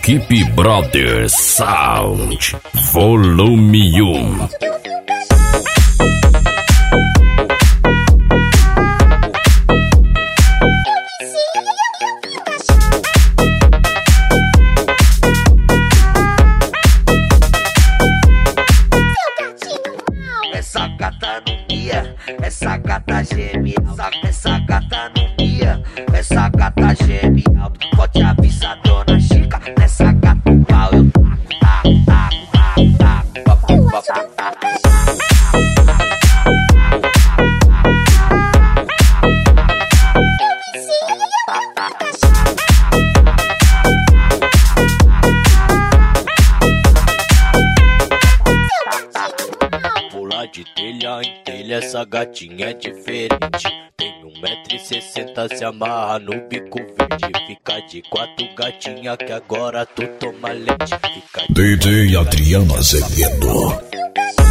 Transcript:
Equipe Brothers Sound Volume 1. Essa gata não mia, essa gata geme, essa gata não mia, essa gata geme alto. Pode avisar dona Chica, nessa gata o pau eu Pular de telha em telha, essa gatinha é diferente. Tem 1,60 m, se amarra no bico verde. Fica de 4 gatinha que agora tu toma leite. Fica DJ Adriano Azevedo.